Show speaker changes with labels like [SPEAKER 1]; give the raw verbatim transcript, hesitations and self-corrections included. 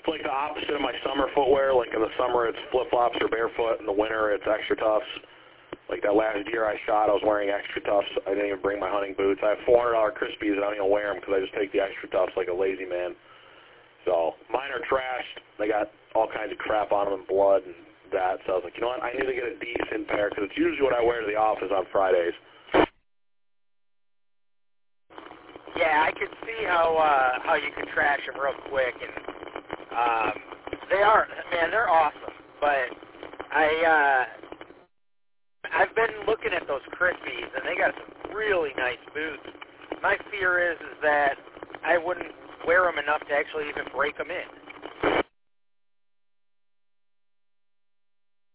[SPEAKER 1] It's like the opposite of my summer footwear. Like in the summer it's flip-flops or barefoot. In the winter it's Extra Toughs. Like that last deer I shot, I was wearing Extra Toughs. I didn't even bring my hunting boots. I have four hundred dollar Crispies and I don't even wear them because I just take the Extra Toughs like a lazy man. So mine are trashed. They got all kinds of crap on them and blood and that. So I was like, you know what, I need to get a decent pair because it's usually what I wear to the office on Fridays.
[SPEAKER 2] Yeah, I could see how uh, how you can trash them real quick, and um, they are, man, they're awesome. But I, uh, I've been looking at those Crispies, and they got some really nice boots. My fear is, is that I wouldn't wear them enough to actually even break them in.